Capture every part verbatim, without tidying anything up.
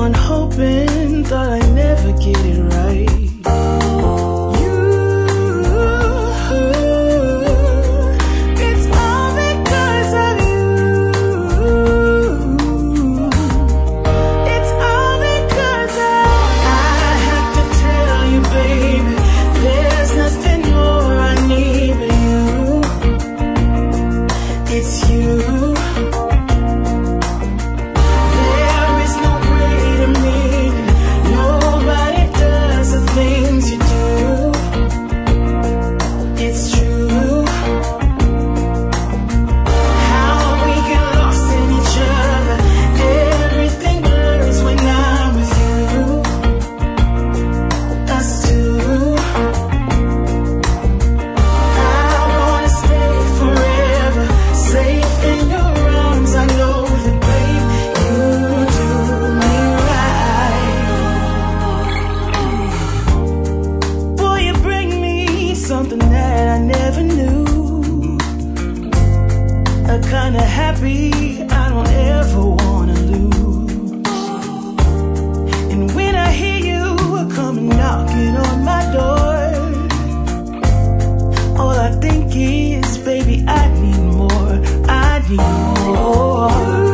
on hoping, thought I'd never get it right. Something that I never knew. A kind of happy I don't ever wanna lose. And when I hear you coming knocking on my door, all I think is, baby, I need more, I need more.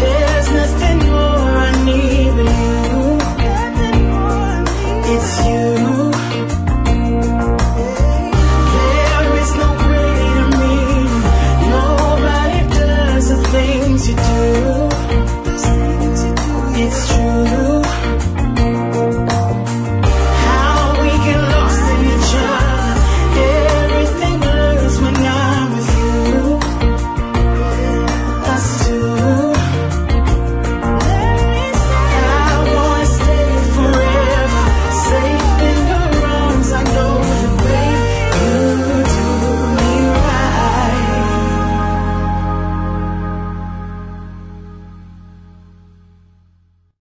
It's you.